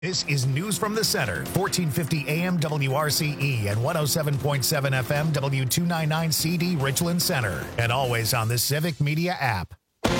This is News from the Center, 1450 AM WRCE and 107.7 FM W299CD Richland Center, and always on the Civic Media app.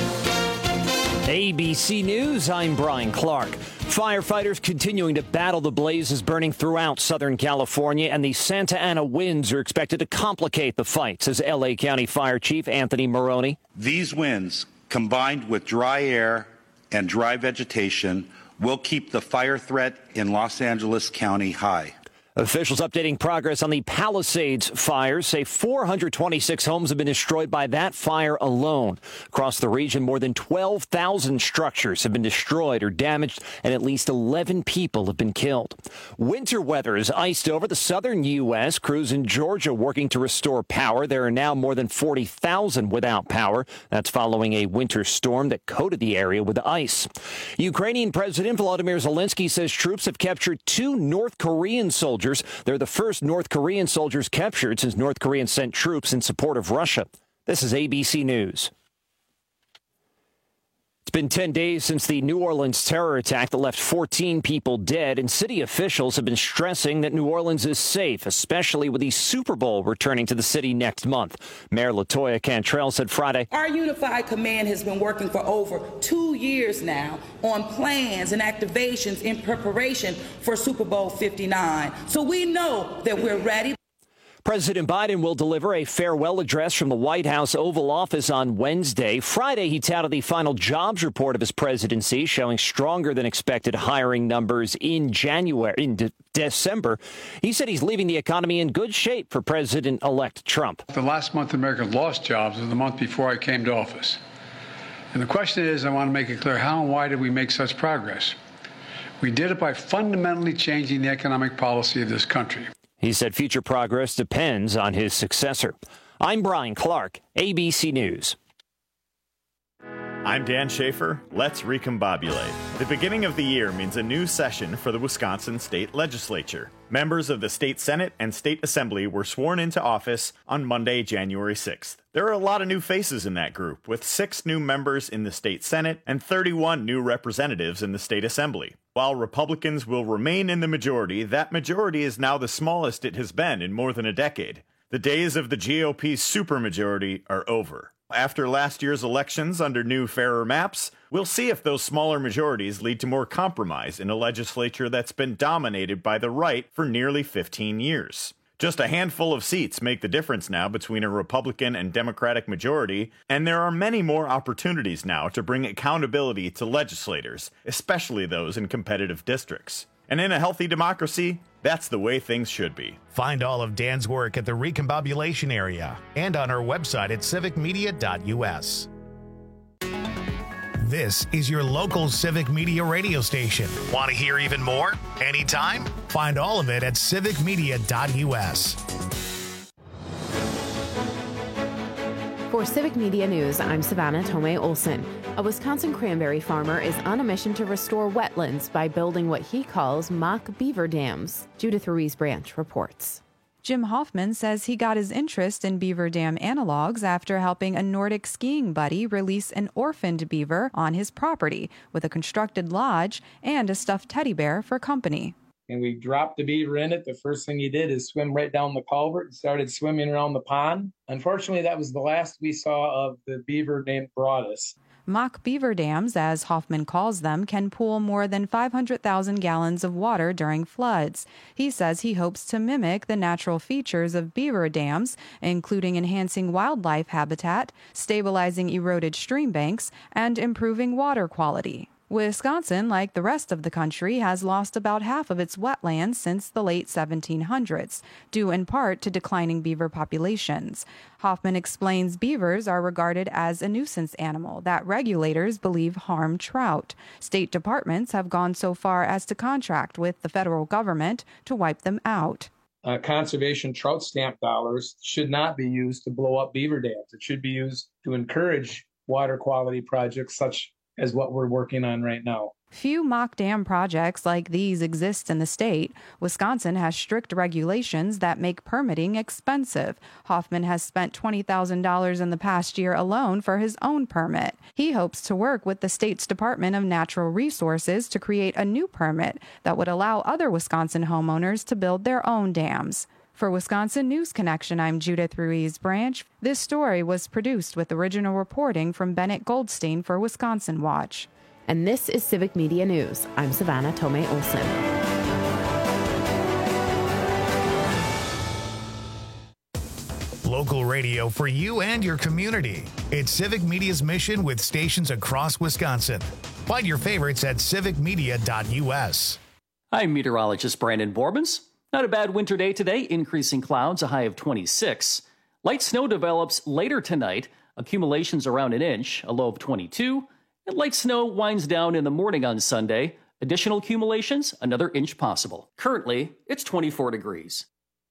ABC News, I'm Brian Clark. Firefighters continuing to battle the blazes burning throughout Southern California, and the Santa Ana winds are expected to complicate the fight, says L.A. County Fire Chief Anthony Maroney. These winds, combined with dry air and dry vegetation, will keep the fire threat in Los Angeles County high. Officials updating progress on the Palisades fires say 426 homes have been destroyed by that fire alone. Across the region, more than 12,000 structures have been destroyed or damaged, and at least 11 people have been killed. Winter weather has iced over the southern U.S. Crews in Georgia working to restore power. There are now more than 40,000 without power. That's following a winter storm that coated the area with ice. Ukrainian President Volodymyr Zelensky says troops have captured 2 North Korean soldiers. They're the first North Korean soldiers captured since North Korea sent troops in support of Russia. This is ABC News. It's been 10 days since the New Orleans terror attack that left 14 people dead, and city officials have been stressing that New Orleans is safe, especially with the Super Bowl returning to the city next month. Mayor LaToya Cantrell said Friday, "Our unified command has been working for over 2 years now on plans and activations in preparation for Super Bowl 59. So we know that we're ready." President Biden will deliver a farewell address from the White House Oval Office on Wednesday. Friday, he touted the final jobs report of his presidency, showing stronger than expected hiring numbers in December. He said he's leaving the economy in good shape for President-elect Trump. The last month Americans lost jobs was the month before I came to office. And the question is, I want to make it clear, how and why did we make such progress? We did it by fundamentally changing the economic policy of this country. He said future progress depends on his successor. I'm Brian Clark, ABC News. I'm Dan Schaefer. Let's recombobulate. The beginning of the year means a new session for the Wisconsin State Legislature. Members of the State Senate and State Assembly were sworn into office on Monday, January 6th. There are a lot of new faces in that group, with 6 new members in the State Senate and 31 new representatives in the State Assembly. While Republicans will remain in the majority, that majority is now the smallest it has been in more than a decade. The days of the GOP's supermajority are over. After last year's elections under new, fairer maps, we'll see if those smaller majorities lead to more compromise in a legislature that's been dominated by the right for nearly 15 years. Just a handful of seats make the difference now between a Republican and Democratic majority, and there are many more opportunities now to bring accountability to legislators, especially those in competitive districts. And in a healthy democracy, that's the way things should be. Find all of Dan's work at the Recombobulation Area and on our website at civicmedia.us. This is your local Civic Media radio station. Want to hear even more? Anytime? Find all of it at civicmedia.us. For Civic Media News, I'm Savannah Tomei Olson. A Wisconsin cranberry farmer is on a mission to restore wetlands by building what he calls mock beaver dams. Judith Ruiz Branch reports. Jim Hoffman says he got his interest in beaver dam analogs after helping a Nordic skiing buddy release an orphaned beaver on his property with a constructed lodge and a stuffed teddy bear for company. And we dropped the beaver in it. The first thing he did is swim right down the culvert and started swimming around the pond. Unfortunately, that was the last we saw of the beaver named Broadus. Mock beaver dams, as Hoffman calls them, can pool more than 500,000 gallons of water during floods. He says he hopes to mimic the natural features of beaver dams, including enhancing wildlife habitat, stabilizing eroded stream banks, and improving water quality. Wisconsin, like the rest of the country, has lost about half of its wetlands since the late 1700s, due in part to declining beaver populations. Hoffman explains beavers are regarded as a nuisance animal that regulators believe harm trout. State departments have gone so far as to contract with the federal government to wipe them out. Conservation trout stamp dollars should not be used to blow up beaver dams. It should be used to encourage water quality projects such as what we're working on right now. Few mock dam projects like these exist in the state. Wisconsin has strict regulations that make permitting expensive. Hoffman has spent $20,000 in the past year alone for his own permit. He hopes to work with the state's Department of Natural Resources to create a new permit that would allow other Wisconsin homeowners to build their own dams. For Wisconsin News Connection, I'm Judith Ruiz Branch. This story was produced with original reporting from Bennett Goldstein for Wisconsin Watch. And this is Civic Media News. I'm Savannah Tomei Olson. Local radio for you and your community. It's Civic Media's mission with stations across Wisconsin. Find your favorites at civicmedia.us. I'm meteorologist Brandon Borbans. Not a bad winter day today, increasing clouds, a high of 26. Light snow develops later tonight, accumulations around an inch, a low of 22. And light snow winds down in the morning on Sunday. Additional accumulations, another inch possible. Currently, it's 24 degrees.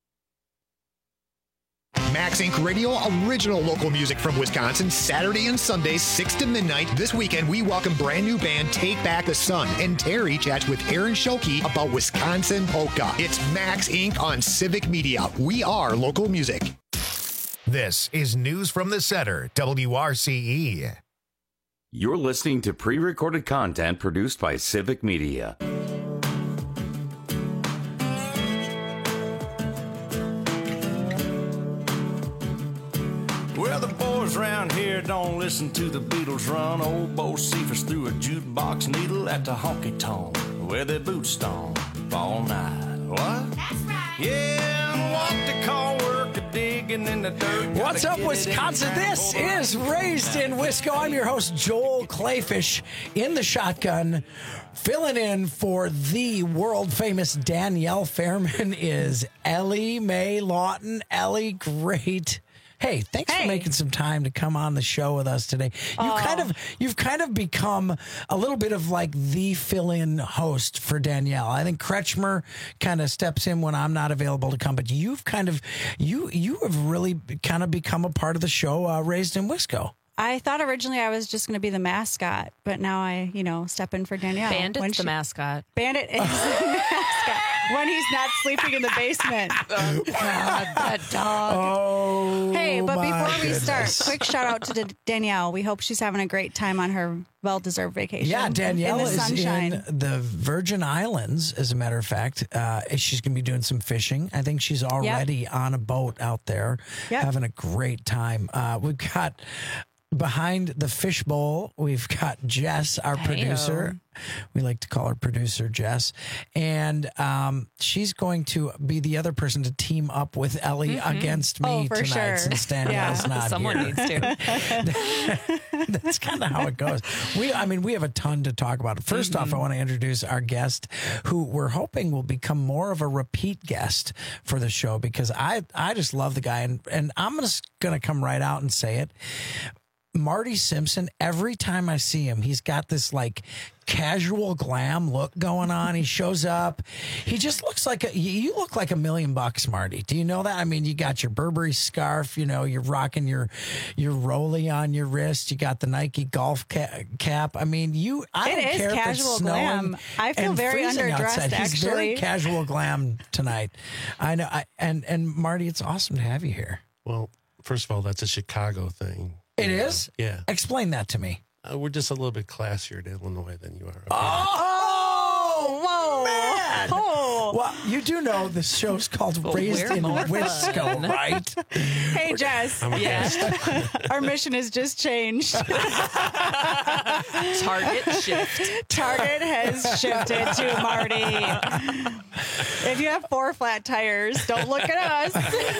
Max Inc. Radio, original local music from Wisconsin, Saturday and Sundays, 6 to midnight. This weekend, we welcome brand new band Take Back the Sun, and Terry chats with Aaron Schilke about Wisconsin polka. It's Max Inc. on Civic Media. We are local music. This is News from the Center, WRCE. You're listening to pre-recorded content produced by Civic Media. Well, the boys around here don't listen to the Beatles run. Old Bo Cephas threw a jukebox needle at the honky-tonk where their boots stomp all night. What? That's right. Yeah, and what they call work a digging in the dirt. What's up, Wisconsin? This is Raised in Wisco. I'm your host, Joel Clayfish, in the shotgun. Filling in for the world-famous Danielle Fairman is Ellie Mae Lawton. Ellie, great. Hey, thanks for making some time to come on the show with us today. You've kind of become a little bit of like the fill-in host for Danielle. I think Kretschmer kind of steps in when I'm not available to come, but you've kind of you have really kind of become a part of the show, Raised in Wisco. I thought originally I was just going to be the mascot, but now I, step in for Danielle. Bandit's the mascot. Bandit is the mascot when he's not sleeping in the basement. God, that dog. Oh, hey, but before we start, goodness. quick shout out to Danielle. We hope she's having a great time on her well-deserved vacation. Yeah, Danielle in the is sunshine. in the Virgin Islands, as a matter of fact. She's going to be doing some fishing. I think she's already on a boat out there, having a great time. We've got... Behind the fishbowl, we've got Jess, our producer. We like to call her producer Jess. And she's going to be the other person to team up with Ellie against me tonight since Danielle's not Someone here. needs to. That's kind of how it goes. We have a ton to talk about. First off, I want to introduce our guest, who we're hoping will become more of a repeat guest for the show, because I just love the guy. And I'm just going to come right out and say it. Marty Simpson, every time I see him, he's got this like casual glam look going on. He shows up. He just looks like you look like $1 million, Marty. Do you know that? I mean, you got your Burberry scarf, you're rocking your Rolly on your wrist. You got the Nike golf cap. I mean, I don't care if it's snowing. Glam. I feel very underdressed, outside. He's actually. very casual glam tonight. I know. And Marty, it's awesome to have you here. Well, first of all, that's a Chicago thing. It is? Yeah. Explain that to me. We're just a little bit classier in Illinois than you are. Okay? Oh, whoa. Man. Oh. Well, you do know this show's called Raised in Wisco, right? Hey, Jess. Our mission has just changed. Target shift. Target has shifted to Marty. If you have 4 flat tires, don't look at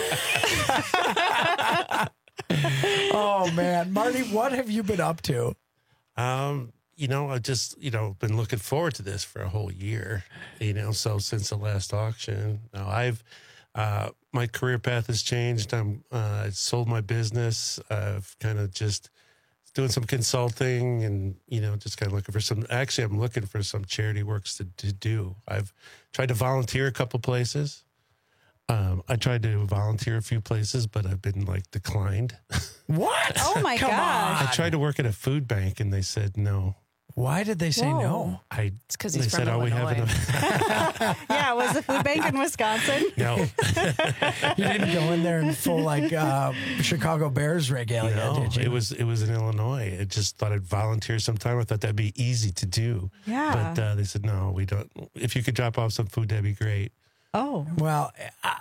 us. Oh, man. Marty, what have you been up to? I've just, been looking forward to this for a whole year, so since the last auction. Now my career path has changed. I sold my business. I've kind of just doing some consulting and, just kind of looking for I'm looking for some charity works to do. I've tried to volunteer a couple places. I tried to volunteer a few places, but I've been declined. What? Oh my gosh. I tried to work at a food bank and they said no. Why did they say no? It's because he's They from said, "Oh, we have Illinois. enough." Yeah, was the food bank in Wisconsin? No, You didn't go in there in full Chicago Bears regalia, no, did you? it was in Illinois. I just thought I'd volunteer sometime. I thought that'd be easy to do. Yeah. But they said, "No, we don't. If you could drop off some food, that'd be great." Oh. Well,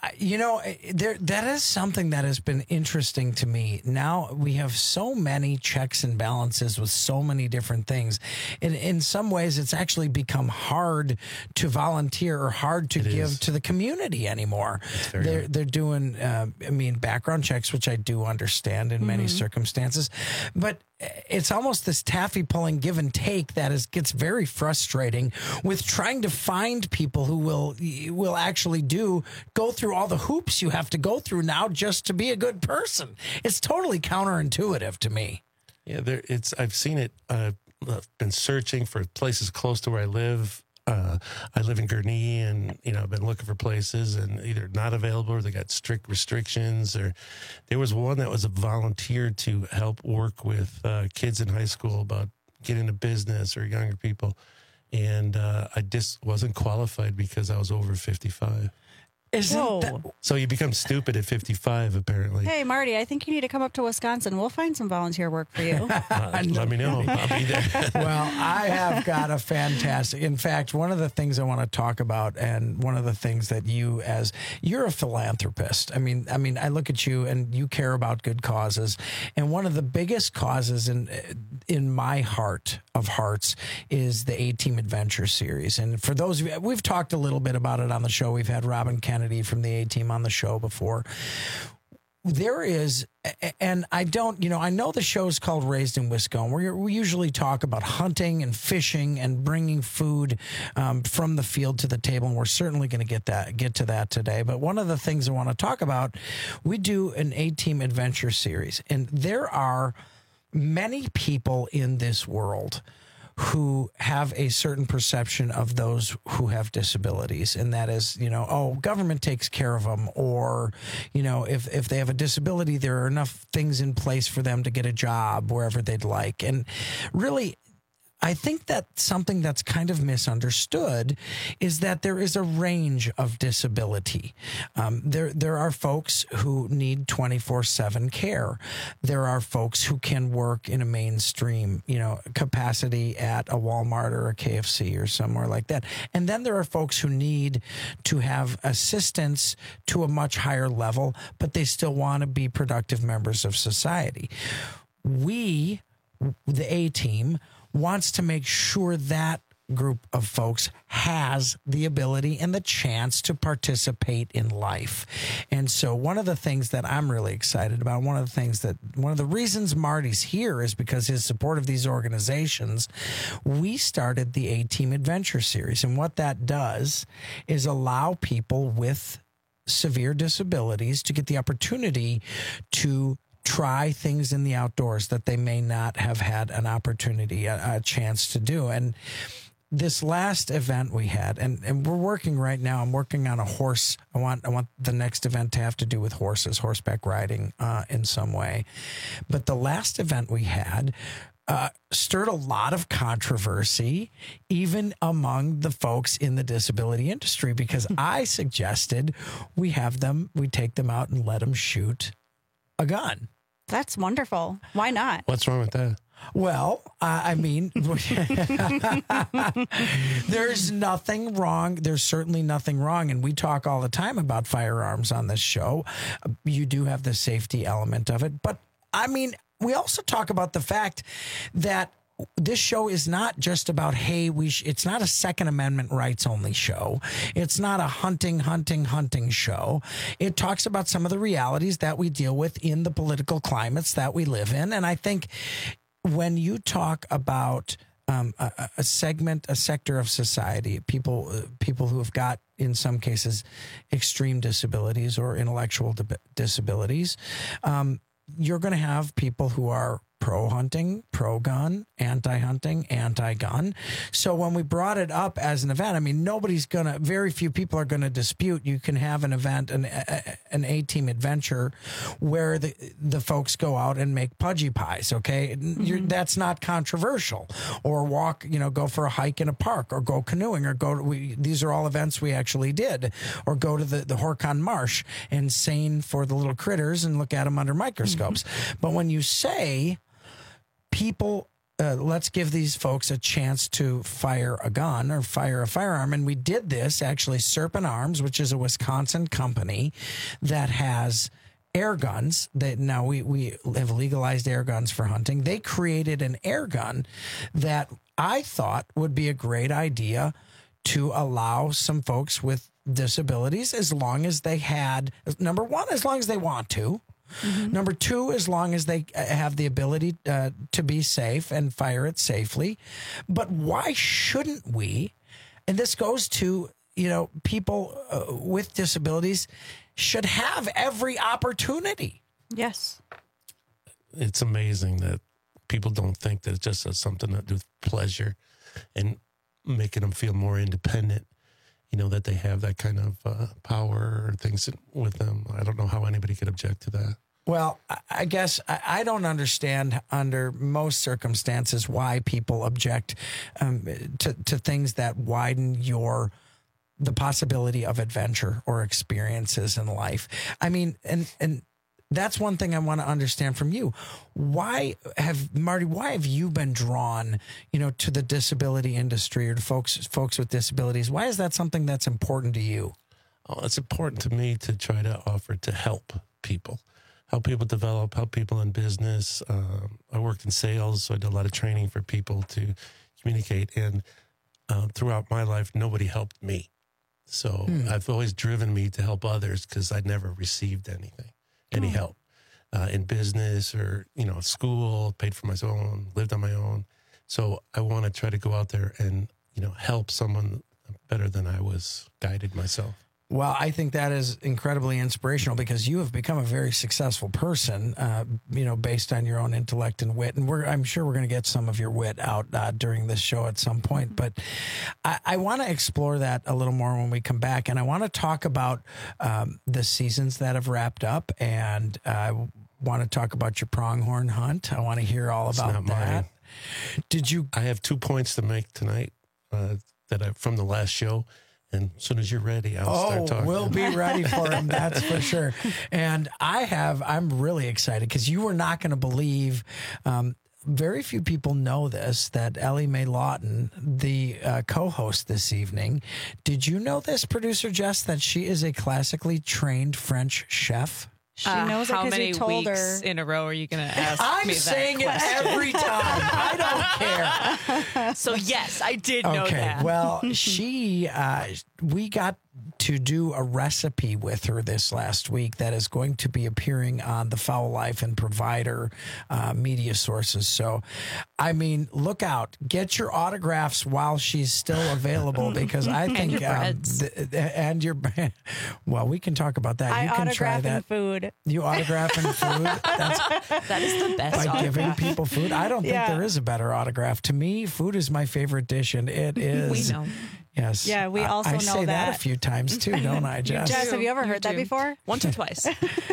that is something that has been interesting to me. Now we have so many checks and balances with so many different things. In some ways, it's actually become hard to volunteer or hard to give to the community anymore. They're doing, background checks, which I do understand in many circumstances, but it's almost this taffy pulling give and take that gets very frustrating with trying to find people who will actually go through all the hoops you have to go through now just to be a good person. It's totally counterintuitive to me. Yeah, I've seen it. I've been searching for places close to where I live. I live in Gurnee, and I've been looking for places, and either not available or they got strict restrictions. Or there was one that was a volunteer to help work with kids in high school about getting into business or younger people, and I just wasn't qualified because I was over 55. So you become stupid at 55, apparently. Hey, Marty, I think you need to come up to Wisconsin. We'll find some volunteer work for you. Let me know. I'll be there. Well, I have got a fantastic. In fact, one of the things I want to talk about, and one of the things that you're a philanthropist. I mean, I look at you and you care about good causes, and one of the biggest causes in my heart of hearts is the A-Team Adventure series. And for those of you, we've talked a little bit about it on the show. We've had Robin Kennedy from the A-Team on the show before. There is, and I know the show's called Raised in Wisconsin. We usually talk about hunting and fishing and bringing food from the field to the table, and we're certainly going to get to that today. But one of the things I want to talk about, we do an A-Team Adventure series, and there are many people in this world who have a certain perception of those who have disabilities. And that is, government takes care of them. Or, if they have a disability, there are enough things in place for them to get a job wherever they'd like. And really, I think that something that's kind of misunderstood is that there is a range of disability. There are folks who need 24/7 care. There are folks who can work in a mainstream, capacity at a Walmart or a KFC or somewhere like that. And then there are folks who need to have assistance to a much higher level, but they still want to be productive members of society. We, the A-Team, wants to make sure that group of folks has the ability and the chance to participate in life. And so one of the things that I'm really excited about, one of the reasons Marty's here is because his support of these organizations. We started the A-Team Adventure series. And what that does is allow people with severe disabilities to get the opportunity to try things in the outdoors that they may not have had an opportunity, a chance to do. And this last event we had, and we're working right now, I'm working on a horse. I want the next event to have to do with horses, horseback riding in some way. But the last event we had stirred a lot of controversy, even among the folks in the disability industry, because I suggested we take them out and let them shoot a gun. That's wonderful. Why not? What's wrong with that? Well, there's nothing wrong. There's certainly nothing wrong. And we talk all the time about firearms on this show. You do have the safety element of it. But we also talk about the fact that this show is not just about, it's not a Second Amendment rights only show. It's not a hunting show. It talks about some of the realities that we deal with in the political climates that we live in. And I think when you talk about a sector of society, people who have got, in some cases, extreme disabilities or intellectual disabilities, you're going to have people who are pro-hunting, pro-gun, anti-hunting, anti-gun. So when we brought it up as an event, I mean, very few people are going to dispute you can have an event, an A-team adventure where the folks go out and make pudgy pies, okay? That's not controversial. Or go for a hike in a park, or go canoeing, or these are all events we actually did, or go to the Horcon Marsh and seine for the little critters and look at them under microscopes. But when you say people, let's give these folks a chance to fire a gun or fire a firearm. And we did this, actually. Serpent Arms, which is a Wisconsin company that has air guns. Now we have legalized air guns for hunting. They created an air gun that I thought would be a great idea to allow some folks with disabilities, as long as they had, number one, as long as they want to. Number two, as long as they have the ability to be safe and fire it safely. But why shouldn't we? And this goes to, people with disabilities should have every opportunity. Yes. It's amazing that people don't think that it just has something to do with pleasure and making them feel more independent. That they have that kind of power or things with them. I don't know how anybody could object to that. Well, I guess I don't understand under most circumstances why people object to things that widen the possibility of adventure or experiences in life. I mean, and that's one thing I want to understand from you. Why have you been drawn, to the disability industry or to folks with disabilities? Why is that something that's important to you? Oh, it's important to me to try to offer to help people develop, help people in business. I worked in sales, so I did a lot of training for people to communicate. And throughout my life, nobody helped me. So I've always driven me to help others because I'd never received any help in business or, school, paid for my own, lived on my own. So I want to try to go out there and, help someone better than I was guided myself. Well, I think that is incredibly inspirational because you have become a very successful person, based on your own intellect and wit. And I'm sure we're going to get some of your wit out during this show at some point. But I want to explore that a little more when we come back. And I want to talk about the seasons that have wrapped up. And I want to talk about your pronghorn hunt. I want to hear all about that. I have 2 points to make tonight from the last show. And as soon as you're ready, I'll start talking. We'll be ready for him, that's for sure. And I'm really excited because you were not going to believe, very few people know this, that Ellie Mae Lawton, the co-host this evening, did you know this, producer Jess, that she is a classically trained French chef? She knows how because many you told weeks her. in a row are you going to ask I'm me that saying it question? every time. I don't care. So yes, I did know that. Well, we got to do a recipe with her this last week that is going to be appearing on the Fowl Life and Provider media sources. So, I mean, look out. Get your autographs while she's still available because I think... and your breads. Well, we can talk about that. I You can try autograph that. in food. You autograph in food? That is the best By autograph. giving people food? I don't think there is a better autograph. To me, food is my favorite dish, and it is... We know. Yes. Yeah, we also I know say that a few times too, don't I, Jess? Jess, have you ever heard that do. before? Once or twice.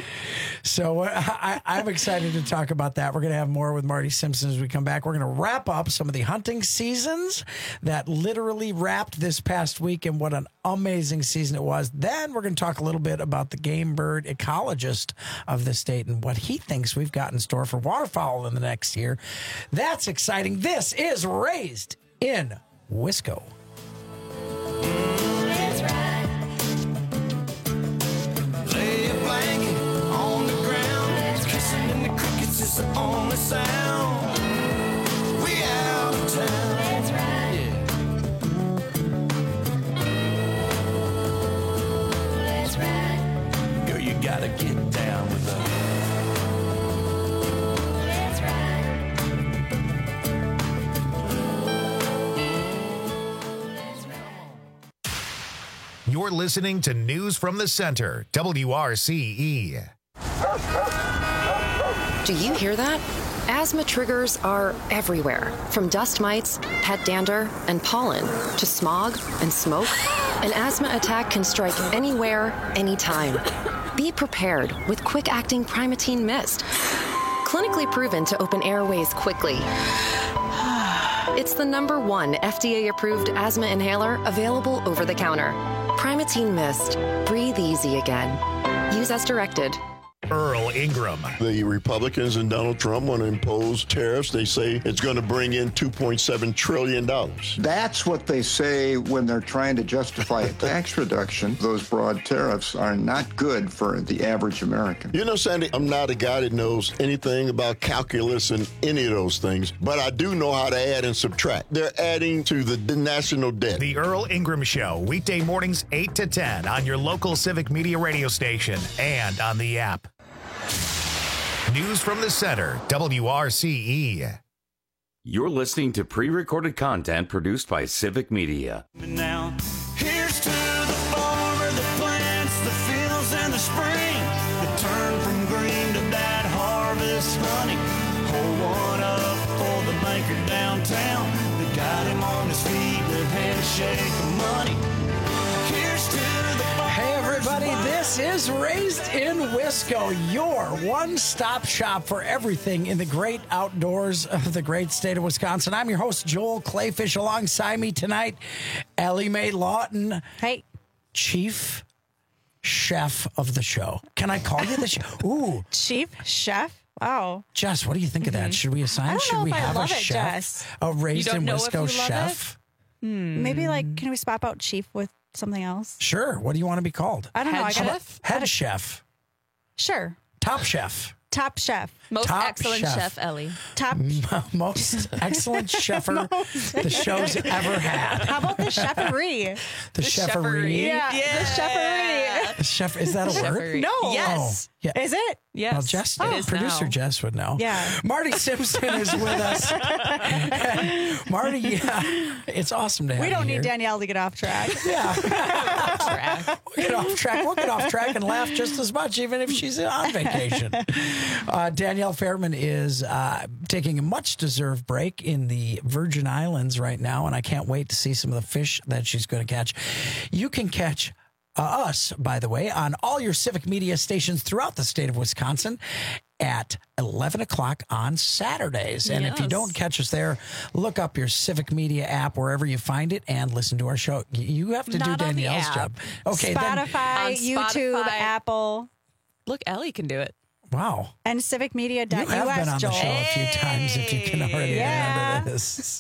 So I'm excited to talk about that. We're going to have more with Marty Simpson as we come back. We're going to wrap up some of the hunting seasons that literally wrapped this past week, and what an amazing season it was. Then we're going to talk a little bit about the game bird ecologist of the state and what he thinks we've got in store for waterfowl in the next year. That's exciting. This is Raised in Wisco. That's right. Lay a blanket on the ground. Kissing in the crickets is the only sound. We out of town. That's right. That's right. Girl, you gotta get down with us. That's right. You're listening to News from the Center, WRCE. Do you hear that? Asthma triggers are everywhere, from dust mites, pet dander, and pollen, to smog and smoke. An asthma attack can strike anywhere, anytime. Be prepared with quick-acting Primatene Mist. Clinically proven to open airways quickly. It's the #1 FDA-approved asthma inhaler available over the counter. Primatene Mist. Breathe easy again. Use as directed. Earl Ingram. The Republicans and Donald Trump want to impose tariffs. They say it's going to bring in $2.7 trillion. That's what they say when they're trying to justify a tax reduction. Those broad tariffs are not good for the average American. You know, Sandy, I'm not a guy that knows anything about calculus and any of those things, but I do know how to add and subtract. They're adding to the national debt. The Earl Ingram Show, weekday mornings 8 to 10 on your local Civic Media radio station and on the app. News from the Center, WRCE. You're listening to pre-recorded content produced by Civic Media. Now, here's to the farmer that plants the fields in the spring, that turn from green to that harvest honey. Hold one up for the banker downtown that got him on his feet with handshake of money. Here's to the farmer. Hey, everybody, this is Raised in Wisco, your one-stop shop for everything in the great outdoors of the great state of Wisconsin. I'm your host, Joel Clayfish. Alongside me tonight, Ellie Mae Lawton. Hey. Chief Chef of the show. Can I call you the chef? Ooh. Chief Chef? Wow. Jess, what do you think of that? Should we assign? I don't Should know we if I have love a it, chef? Jess. A Raised in Wisco chef? Maybe can we swap out Chief with something else? Sure. What do you want to be called? I don't know. Head chef. Sure. Top chef. Top chef. Most Top excellent chef, Ellie. Top. Most excellent chefer the show's ever had. How about the chefery? The chefery? Yeah, the chefery. Chef, is that a word? No. Yes. Oh, yeah. Is it? Yes. Well, Jess, it is producer now. Jess would know. Yeah. Marty Simpson is with us. Marty, it's awesome to have We don't you need here. Danielle to get off track. Yeah. We'll get off track. We'll get off track and laugh just as much, even if she's on vacation. Danielle Fairman is taking a much-deserved break in the Virgin Islands right now, and I can't wait to see some of the fish that she's going to catch. You can catch us, by the way, on all your Civic Media stations throughout the state of Wisconsin at 11 o'clock on Saturdays. And if you don't catch us there, look up your Civic Media app wherever you find it and listen to our show. You have to do Danielle's job. Okay, Spotify, YouTube, Spotify. Apple. Look, Ellie can do it. Wow. And civicmedia.us, You have been on Joel. the show a few times, if you can already remember this.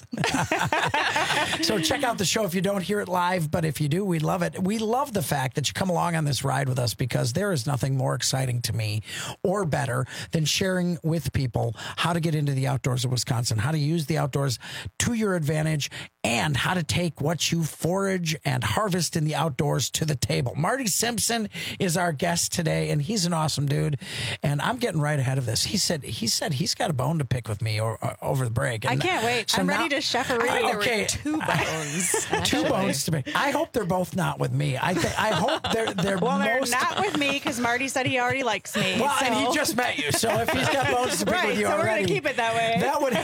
So check out the show if you don't hear it live, but if you do, we love it. We love the fact that you come along on this ride with us, because there is nothing more exciting to me or better than sharing with people how to get into the outdoors of Wisconsin, how to use the outdoors to your advantage, and how to take what you forage and harvest in the outdoors to the table. Marty Simpson is our guest today, and he's an awesome dude. And I'm getting right ahead of this. He said he's got a bone to pick with me over the break. And I can't wait. so I'm now- ready to chefery. Okay, Two bones. two bones to pick. I hope they're both not with me. I hope they're Well, they're most. not with me because Marty said he already likes me. Well, so. and he just met you, so if he's got bones to pick Right, with you so we're already, gonna keep it that way. That would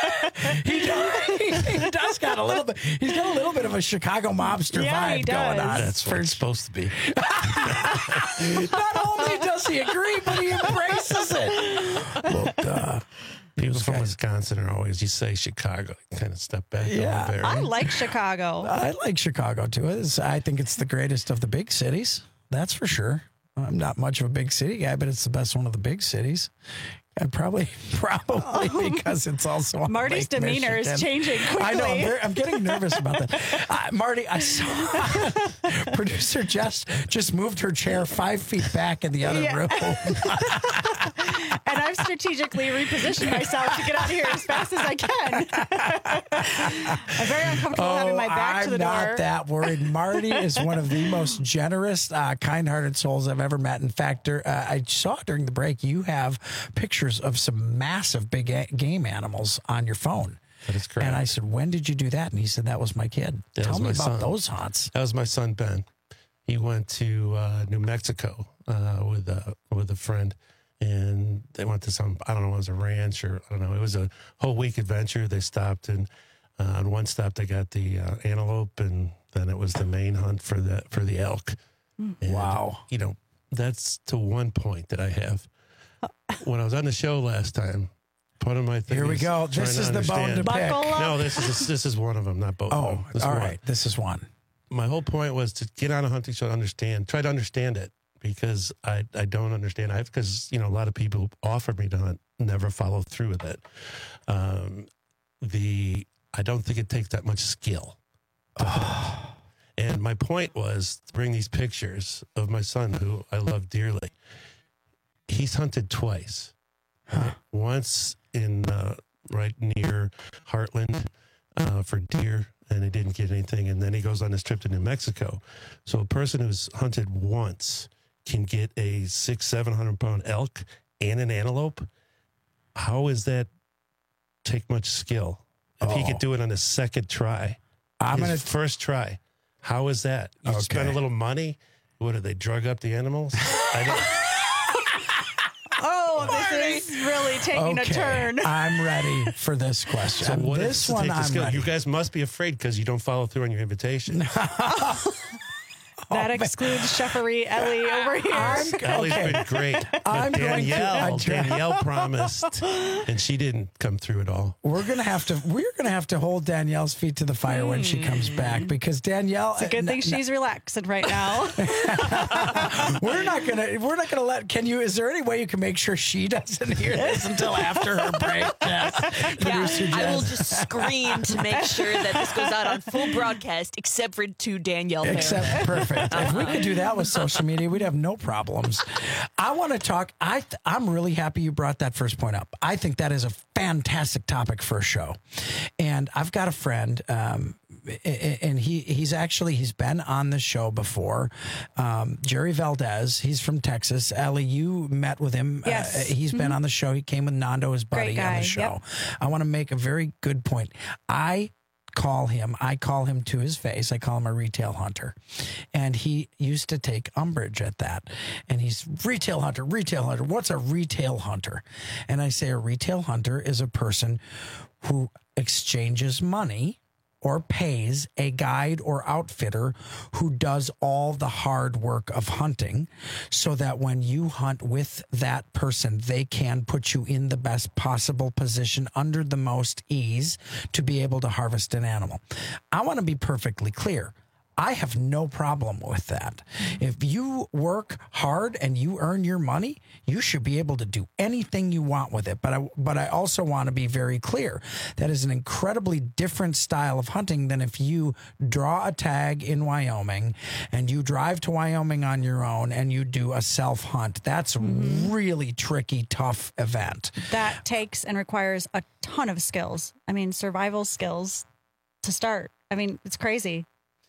he does got a little bit. He's got a little bit of a Chicago mobster Yeah, he vibe going does. on. That's what it's supposed to be. Not only does he agree, but he embraces it. Look, People from Wisconsin are always, you say Chicago, kind of step back. Yeah. a little bit, I right? like Chicago. I like Chicago too. I think it's the greatest of the big cities. That's for sure. I'm not much of a big city guy, but it's the best one of the big cities. And probably because it's also on Marty's Lake demeanor Michigan. is changing quickly. I know. I'm getting nervous about that. Marty, I saw producer Jess just moved her chair 5 feet back in the other room. And I've strategically repositioned myself to get out of here as fast as I can. I'm very uncomfortable having my back to the door. I'm not that worried. Marty is one of the most generous, kind-hearted souls I've ever met. In fact, I saw during the break you have pictures of some massive big game animals on your phone. That is correct. And I said, when did you do that? And he said, that was my kid. Tell me about those hunts. That was my son, Ben. He went to New Mexico with a friend, and they went to some, I don't know, it was a ranch or I don't know. It was a whole week adventure. They stopped, and on one stop they got the antelope, and then it was the main hunt for the elk. And, wow. You know, that's to one point that I have. When I was on the show last time, one of my things. Here we go. This is the bone to pick. No, this is one of them, not both. Oh, of them. all right. This is one. My whole point was to get on a hunting show to try to understand it, because I don't understand. Because, you know, a lot of people who offer me to hunt never follow through with it. I don't think it takes that much skill to hunt. And my point was to bring these pictures of my son, who I love dearly. He's hunted twice. Once in right near Heartland for deer, and he didn't get anything. And then he goes on this trip to New Mexico. So a person who's hunted once can get a 600-700 pound elk and an antelope. How is that take much skill? If he could do it on his second try, first try, how is that? You spend a little money. What do they drug up the animals? This is really taking a turn. I'm ready for this question. So what this is one, I'm skill? ready. You guys must be afraid because you don't follow through on your invitation. That excludes Chefery Ellie over here. Ellie's been great. Danielle promised, and she didn't come through at all. We're gonna have to hold Danielle's feet to the fire when she comes back, because Danielle. It's a good thing she's relaxing right now. We're not gonna let. Is there any way you can make sure she doesn't hear this until after her break? Jess, producer Jess. I will just scream to make sure that this goes out on full broadcast, except for to Danielle. Perfect. If we could do that with social media, we'd have no problems. I want to talk. I'm really happy you brought that first point up. I think that is a fantastic topic for a show. And I've got a friend, and he's been on the show before. Jerry Valdez, he's from Texas. Ellie, you met with him. Yes. He's been on the show. He came with Nando, his buddy, on the show. Yep. I want to make a very good point. I call him to his face. I call him a retail hunter. And he used to take umbrage at that. And he's retail hunter. What's a retail hunter? And I say a retail hunter is a person who exchanges money or pays a guide or outfitter who does all the hard work of hunting, so that when you hunt with that person, they can put you in the best possible position under the most ease to be able to harvest an animal. I want to be perfectly clear. I have no problem with that. If you work hard and you earn your money, you should be able to do anything you want with it. But I also want to be very clear. That is an incredibly different style of hunting than if you draw a tag in Wyoming and you drive to Wyoming on your own and you do a self-hunt. That's a really tricky, tough event. That takes and requires a ton of skills. I mean, survival skills to start. I mean, it's crazy.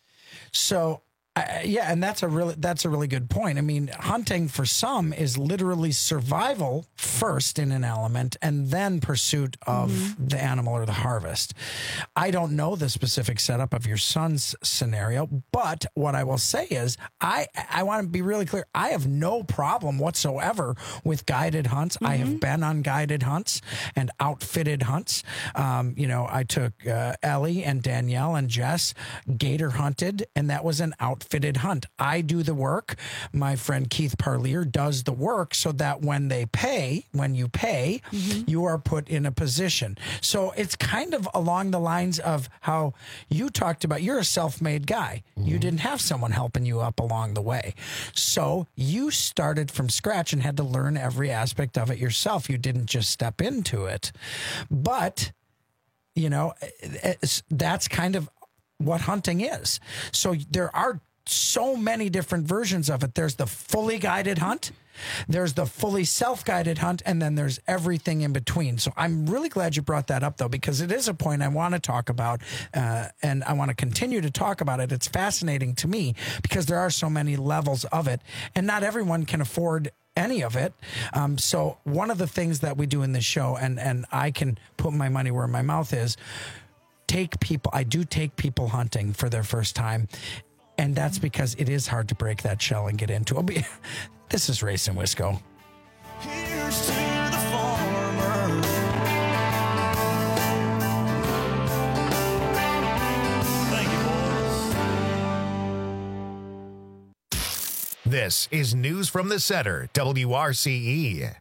So, and that's a really good point. I mean, hunting for some is literally survival first in an element, and then pursuit of the animal or the harvest. I don't know the specific setup of your son's scenario, but what I will say is I want to be really clear. I have no problem whatsoever with guided hunts. I have been on guided hunts and outfitted hunts. I took Ellie and Danielle and Jess gator hunted, and that was an outfitted hunt. I do the work. My friend Keith Parlier does the work, so that when you pay, you are put in a position. So it's kind of along the lines of how you talked about. You're a self-made guy. You didn't have someone helping you up along the way. So you started from scratch and had to learn every aspect of it yourself. You didn't just step into it. But, that's kind of what hunting is. So there are so many different versions of it. There's the fully guided hunt, there's the fully self-guided hunt, and then there's everything in between. So I'm really glad you brought that up, though, because it is a point I want to talk about, and I want to continue to talk about it. It's fascinating to me because there are so many levels of it, and not everyone can afford any of it. So one of the things that we do in this show, and I can put my money where my mouth is, I do take people hunting for their first time. And that's because it is hard to break that shell and get into it. This is Race and Wisco. Here farmers to the farmer. Thank you, boys. This is News from the Center, WRCE.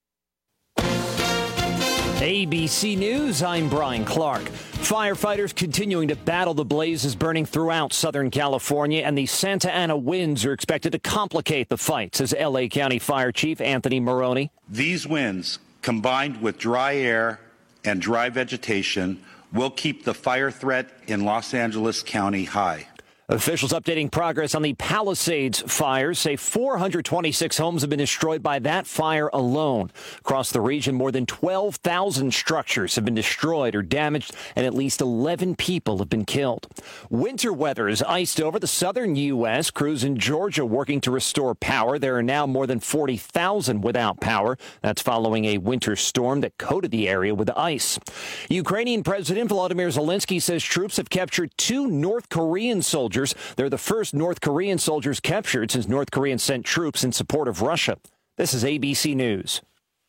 ABC News, I'm Brian Clark. Firefighters continuing to battle the blazes burning throughout Southern California, and the Santa Ana winds are expected to complicate the fight, says L.A. County Fire Chief Anthony Maroney. These winds, combined with dry air and dry vegetation, will keep the fire threat in Los Angeles County high. Officials updating progress on the Palisades fires say 426 homes have been destroyed by that fire alone. Across the region, more than 12,000 structures have been destroyed or damaged, and at least 11 people have been killed. Winter weather has iced over the southern U.S. Crews in Georgia working to restore power. There are now more than 40,000 without power. That's following a winter storm that coated the area with ice. Ukrainian President Volodymyr Zelensky says troops have captured 2 North Korean soldiers. They're the first North Korean soldiers captured since North Korea sent troops in support of Russia. This is ABC News.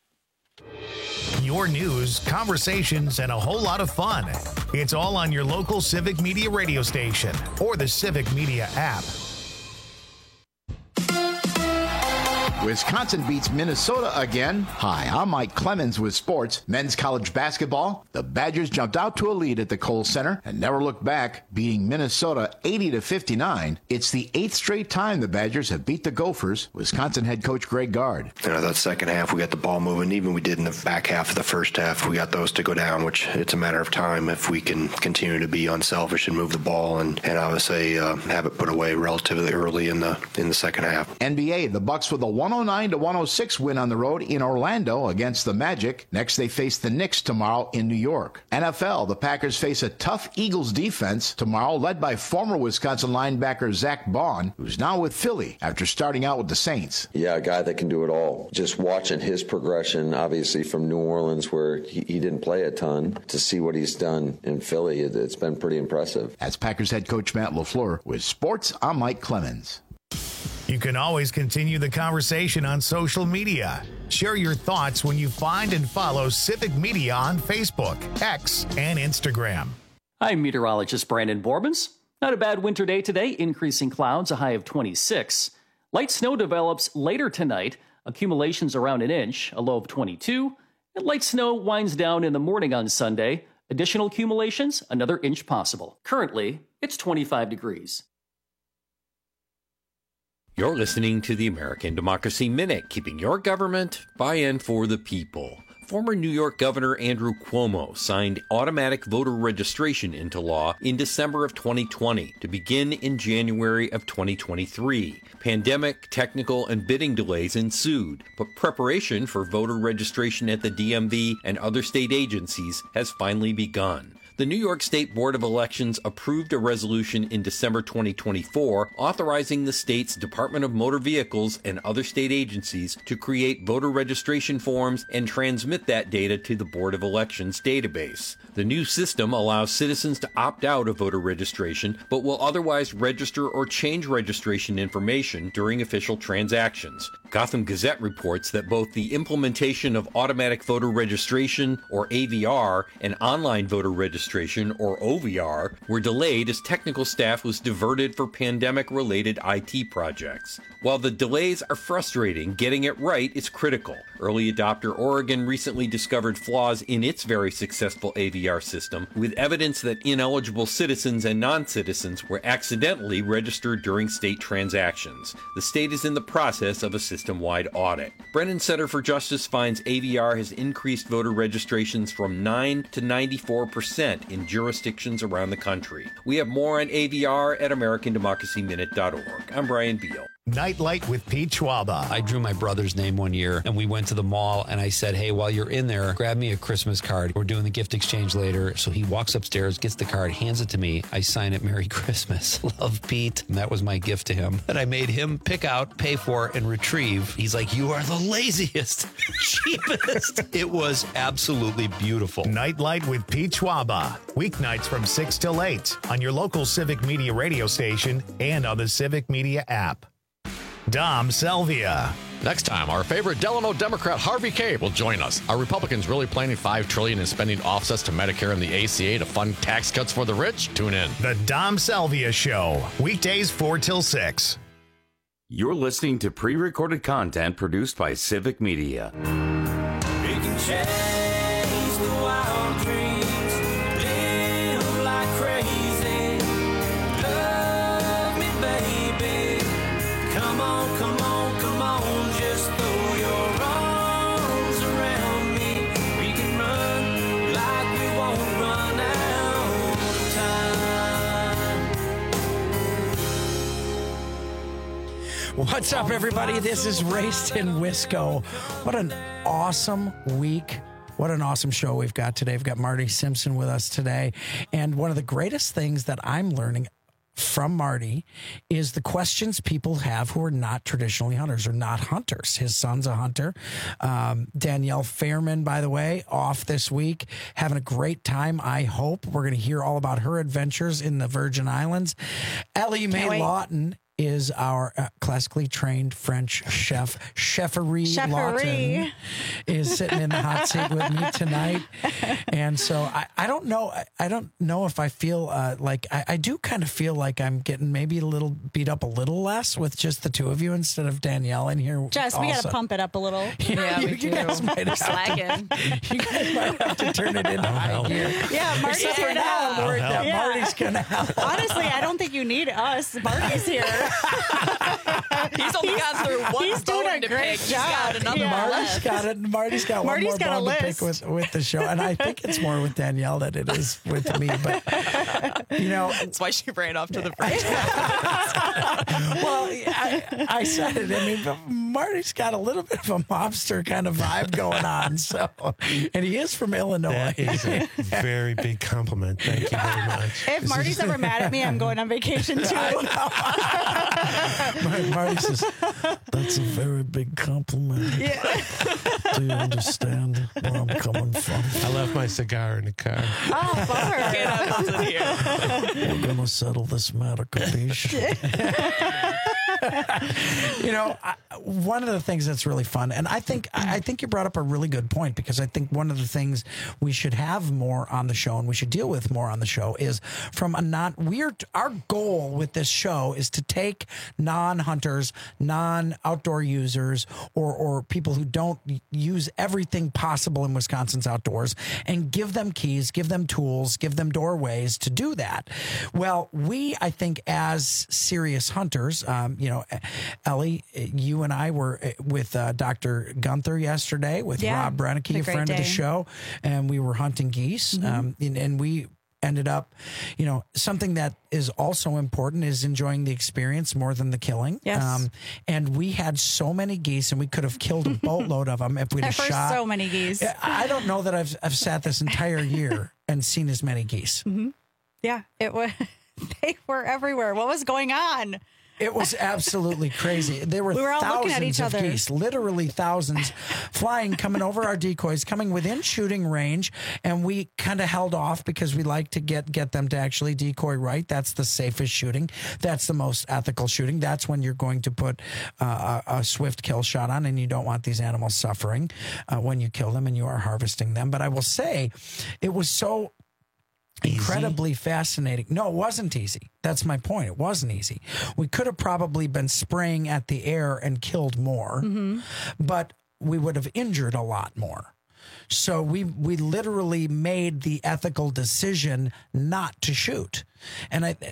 Your news, conversations, and a whole lot of fun. It's all on your local Civic Media radio station or the Civic Media app. Wisconsin beats Minnesota again. Hi, I'm Mike Clemens with sports. Men's college basketball. The Badgers jumped out to a lead at the Kohl Center and never looked back, beating Minnesota 80-59. It's the 8th straight time the Badgers have beat the Gophers. Wisconsin head coach Greg Gard. That second half, we got the ball moving. Even we did in the back half of the first half, we got those to go down, which it's a matter of time if we can continue to be unselfish and move the ball and obviously have it put away relatively early in the second half. NBA, the Bucks with a 109-106 win on the road in Orlando against the Magic. Next, they face the Knicks tomorrow in New York. NFL, the Packers face a tough Eagles defense tomorrow, led by former Wisconsin linebacker Zach Baun, who's now with Philly after starting out with the Saints. Yeah, a guy that can do it all. Just watching his progression, obviously from New Orleans, where he didn't play a ton, to see what he's done in Philly, it's been pretty impressive. That's Packers head coach Matt LaFleur. With sports, I'm Mike Clemens. You can always continue the conversation on social media. Share your thoughts when you find and follow Civic Media on Facebook, X, and Instagram. I'm meteorologist Brandon Borbens. Not a bad winter day today. Increasing clouds, a high of 26. Light snow develops later tonight. Accumulations around an inch, a low of 22. And light snow winds down in the morning on Sunday. Additional accumulations, another inch possible. Currently, it's 25 degrees. You're listening to the American Democracy Minute, keeping your government by and for the people. Former New York Governor Andrew Cuomo signed automatic voter registration into law in December of 2020 to begin in January of 2023. Pandemic, technical, and bidding delays ensued, but preparation for voter registration at the DMV and other state agencies has finally begun. The New York State Board of Elections approved a resolution in December 2024 authorizing the state's Department of Motor Vehicles and other state agencies to create voter registration forms and transmit that data to the Board of Elections database. The new system allows citizens to opt out of voter registration, but will otherwise register or change registration information during official transactions. Gotham Gazette reports that both the implementation of automatic voter registration, or AVR, and online voter registration, or OVR, were delayed as technical staff was diverted for pandemic-related IT projects. While the delays are frustrating, getting it right is critical. Early adopter Oregon recently discovered flaws in its very successful AVR system, with evidence that ineligible citizens and non-citizens were accidentally registered during state transactions. The state is in the process of a system-wide audit. Brennan Center for Justice finds AVR has increased voter registrations from 9 to 94% in jurisdictions around the country. We have more on AVR at AmericanDemocracyMinute.org. I'm Brian Beal. Nightlight with Pete Schwaba. I drew my brother's name one year, and we went to the mall, and I said, hey, while you're in there, grab me a Christmas card. We're doing the gift exchange later. So he walks upstairs, gets the card, hands it to me. I sign it, Merry Christmas. Love, Pete. And that was my gift to him. And I made him pick out, pay for, and retrieve. He's like, you are the laziest, cheapest. It was absolutely beautiful. Nightlight with Pete Schwaba. Weeknights from 6 till 8 on your local Civic Media radio station and on the Civic Media app. Dom Selvia. Next time, our favorite Delano Democrat Harvey Kaye will join us. Are Republicans really planning $5 trillion in spending offsets to Medicare and the ACA to fund tax cuts for the rich? Tune in. The Dom Salvia Show, weekdays 4 till 6. You're listening to pre-recorded content produced by Civic Media. We can chase the wild dreams, live like crazy. Love me, baby. Come on, come on, come on. Just throw your arms around me. We can run like we won't run out of time. What's up, everybody? This is Raced in Wisco. What an awesome week. What an awesome show we've got today. We've got Marty Simpson with us today. And one of the greatest things that I'm learning from Marty is the questions people have who are not traditionally hunters or not hunters. His son's a hunter. Danielle Fairman, by the way, off this week, having a great time. I hope we're going to hear all about her adventures in the Virgin Islands. Ellie Mae Lawton is our classically trained French chef. Cheferie Lawton is sitting in the hot seat with me tonight. And so I don't know. I don't know if I feel like I do kind of feel like I'm getting maybe a little beat up a little less with just the two of you instead of Danielle in here. Jess, we got to pump it up a little. Yeah, we do. You guys might have Slacking. You guys might have to turn it into high gear. Yeah, Marty's here now. I'm worried that Marty's going to help. Honestly, I don't think you need us. Marty's here. He's only got through one He's doing bone a to great pick. He's job. got another one Marty's got Marty's one more got a bone to pick list. with the show. And I think it's more with Danielle than it is with me. But, you know. That's why she ran off to the French. Well, I said it. I mean, but Marty's got a little bit of a mobster kind of vibe going on. So, and he is from Illinois. That is a very big compliment. Thank you very much. If Marty's ever mad at me, I'm going on vacation too. Marty says, that's a very big compliment. Yeah. Do you understand where I'm coming from? I left my cigar in the car. Oh, bummer. Can't have those in here. We're going to settle this matter, capiche? You know, one of the things that's really fun, and I think you brought up a really good point, because I think one of the things we should have more on the show and we should deal with more on the show is from our goal with this show is to take non-hunters, non-outdoor users, or people who don't use everything possible in Wisconsin's outdoors and give them keys, give them tools, give them doorways to do that. Well, I think as serious hunters, you know, Ellie, you and I were with Dr. Gunther yesterday with Rob Brennicky, a friend of the show, and we were hunting geese. And we ended up, you know, something that is also important is enjoying the experience more than the killing. Yes. And we had so many geese, and we could have killed a boatload of them if we'd have shot. so many geese. I don't know that I've sat this entire year and seen as many geese. Mm-hmm. Yeah, it was. They were everywhere. What was going on? It was absolutely crazy. There were We were all looking at thousands each of other. geese, literally thousands, flying, coming over our decoys, coming within shooting range, and we kind of held off because we like to get them to actually decoy right. That's the safest shooting. That's the most ethical shooting. That's when you're going to put a swift kill shot on, and you don't want these animals suffering when you kill them and you are harvesting them. But I will say, it was so incredibly fascinating. No, it wasn't easy. That's my point. It wasn't easy. We could have probably been spraying at the air and killed more, but we would have injured a lot more. So we literally made the ethical decision not to shoot. And I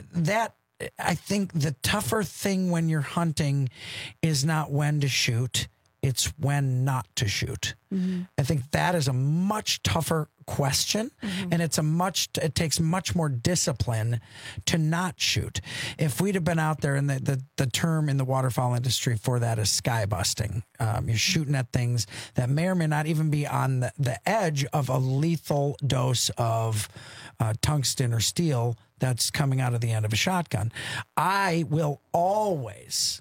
think the tougher thing when you're hunting is not when to shoot, it's when not to shoot. I think that is a much tougher question, and it takes much more discipline to not shoot. If we'd have been out there, and the term in the waterfowl industry for that is sky busting. You're shooting at things that may or may not even be on the edge of a lethal dose of tungsten or steel that's coming out of the end of a shotgun. I will always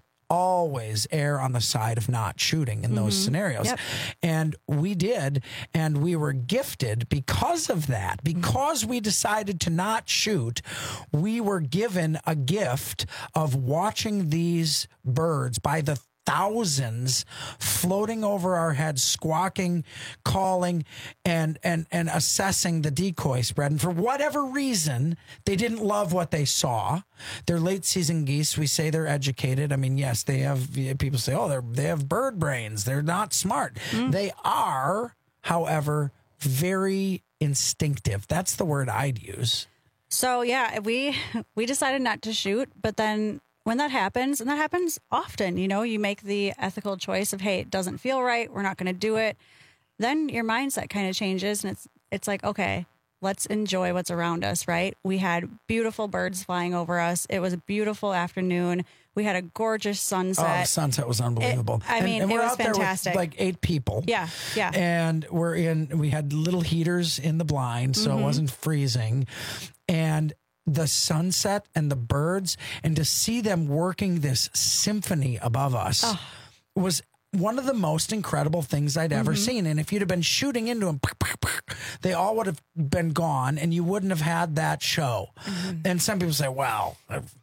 err on the side of not shooting in those scenarios. Yep. And we did, and we were gifted because of that. Because we decided to not shoot, we were given a gift of watching these birds by the thousands floating over our heads, squawking, calling, and assessing the decoy spread. And for whatever reason, they didn't love what they saw. They're late season geese. We say they're educated. I mean, yes, they have, people say, oh, they have bird brains. They're not smart. They are, however, very instinctive. That's the word I'd use. So yeah, we decided not to shoot, but then when that happens, and that happens often, you make the ethical choice of, hey, it doesn't feel right, we're not going to do it. Then your mindset kind of changes, and it's like, okay, let's enjoy what's around us, right? We had beautiful birds flying over us. It was a beautiful afternoon. We had a gorgeous sunset. Oh, the sunset was unbelievable. It we're was out there fantastic. with like 8 people. Yeah. And we had little heaters in the blind, so it wasn't freezing. And the sunset and the birds, and to see them working this symphony above us was one of the most incredible things I'd ever seen. And if you'd have been shooting into them, they all would have been gone, and you wouldn't have had that show. And some people say, well,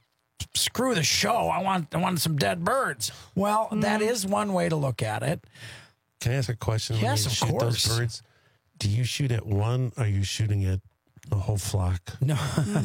screw the show. I want some dead birds. Well, that is one way to look at it. Can I ask a question? Yes, when you of shoot course. those birds, do you shoot at one, or are you shooting at the whole flock? No,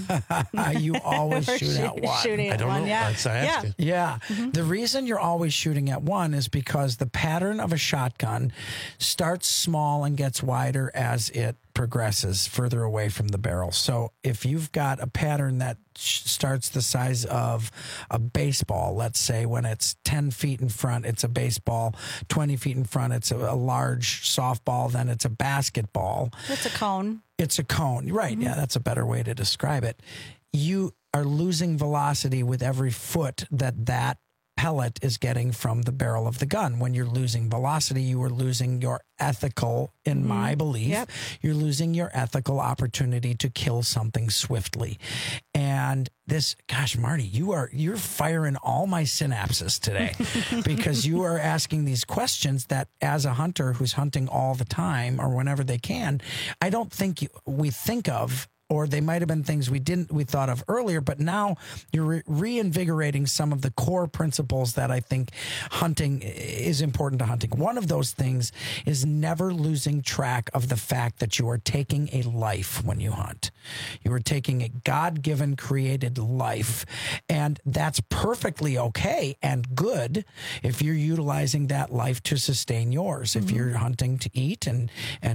you always shoot at one. I don't know. That's I ask you. Yeah. The reason you're always shooting at one is because the pattern of a shotgun starts small and gets wider as it progresses further away from the barrel. So if you've got a pattern that starts the size of a baseball, let's say when it's 10 feet in front, it's a baseball, 20 feet in front, it's a large softball, then it's a basketball. It's a cone. It's a cone. Right. Yeah, that's a better way to describe it. You are losing velocity with every foot that pellet is getting from the barrel of the gun. When you're losing velocity, you are losing your ethical, in my belief, you're losing your ethical opportunity to kill something swiftly. And this, gosh, Marty, you're firing all my synapses today because you are asking these questions that, as a hunter who's hunting all the time or whenever they can, I don't think we think of. Or they might have been things we thought of earlier, but now you're reinvigorating some of the core principles that I think hunting is important to hunting. One of those things is never losing track of the fact that you are taking a life when you hunt. You are taking a God-given created life, and that's perfectly okay and good if you're utilizing that life to sustain yours. If you're hunting to eat and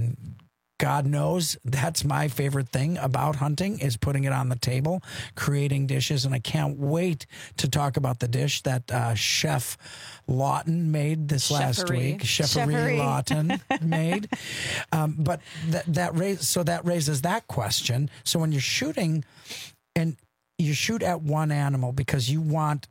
God knows that's my favorite thing about hunting is putting it on the table, creating dishes. And I can't wait to talk about the dish that Chef Lawton made this last week. Chefery Lawton made. But that raises that question. So when you're shooting and you shoot at one animal because you want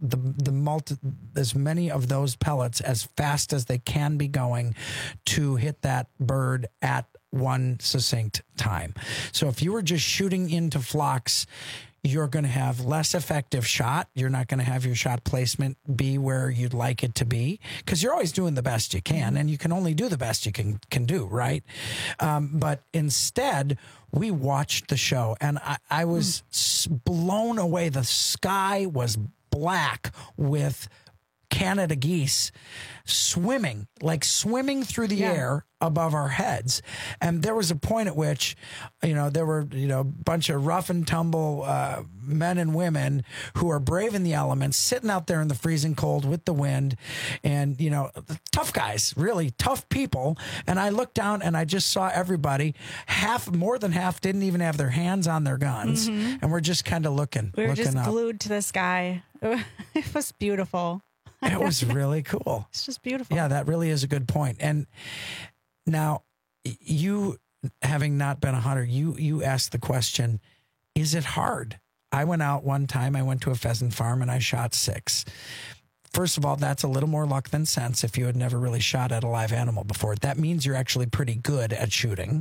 as many of those pellets as fast as they can be going to hit that bird at one succinct time. So if you were just shooting into flocks, you're going to have less effective shot. You're not going to have your shot placement be where you'd like it to be because you're always doing the best you can, and you can only do the best you can do, right? But instead, we watched the show, and I was blown away. The sky was black with Canada geese swimming through the air above our heads. And there was a point at which, there were, a bunch of rough and tumble men and women who are braving the elements, sitting out there in the freezing cold with the wind and, tough guys, really tough people. And I looked down and I just saw everybody, more than half didn't even have their hands on their guns. And we're just kind of looking. We were just up. glued to the sky. It was beautiful. It was really cool. It's just beautiful. Yeah, that really is a good point. And now, you, having not been a hunter, you asked the question, is it hard? I went out one time, I went to a pheasant farm and I shot 6. First of all, that's a little more luck than sense if you had never really shot at a live animal before. That means you're actually pretty good at shooting.